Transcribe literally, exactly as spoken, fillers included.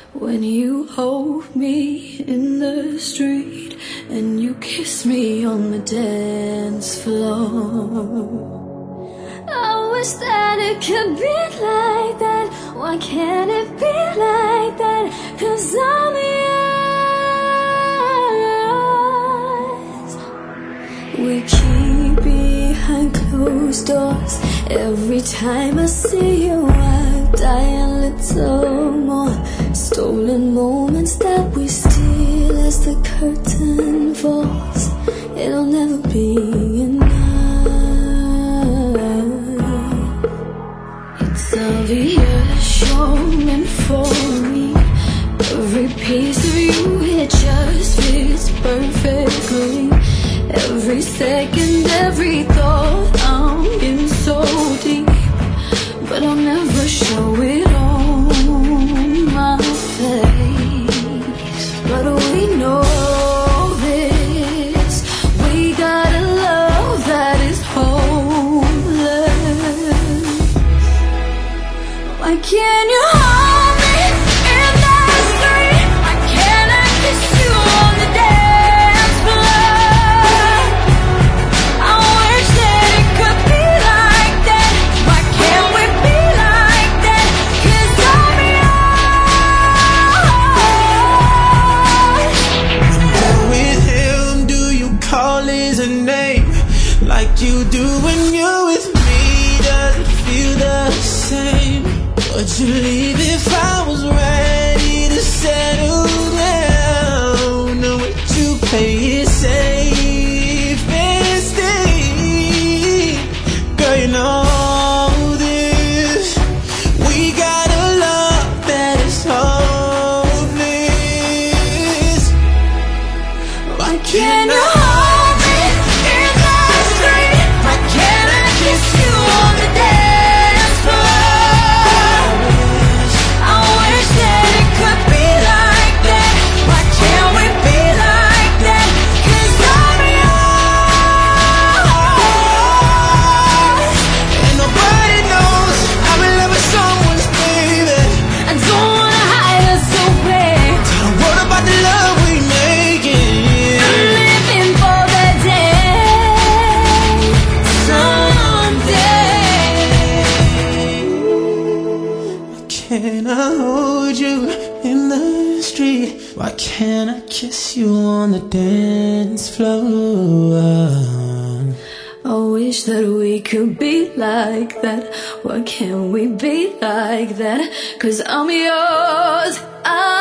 When you hold me in the street and you kiss me on the dance floor. I wish that it could be like that. Why can't it be like that? 'Cause I'm yours. We keep behind closed doors. Every time I see you I die a little more. Stolen moments that we steal as the curtain falls. It'll never be enough. It's obvious you're meant for me. Every piece of you, it just fits perfectly. Every second, every thought, I'm in so deep. But I'll never show it on my face. But we know this. We got a love that is hopeless. Why can't you hold me in the street? Why can't I kiss you on the dance floor? I wish that it could be like that. Why can't we be like that? 'Cause I'm yours. With him, do you call his name like you do when you're with me? Does it feel the same? Would you leave if I was ready to settle down? Or would you play it safe and stay? Girl, you know this. We got a love that is hopeless. Why can't you hold me in the street? Why can't I kiss you on the dance floor? I wish that it could be like that. Why can't we be like that? 'Cause I'm yours. And nobody knows I'm in love with someone's baby. I don't wanna hide it so bad. Don't worry about the love we making. I'm living for the day someday. Can I hold you in the street? Why can't I kiss you on the dance floor? I wish that we could be like that. Why can't we be like that? 'Cause I'm yours. I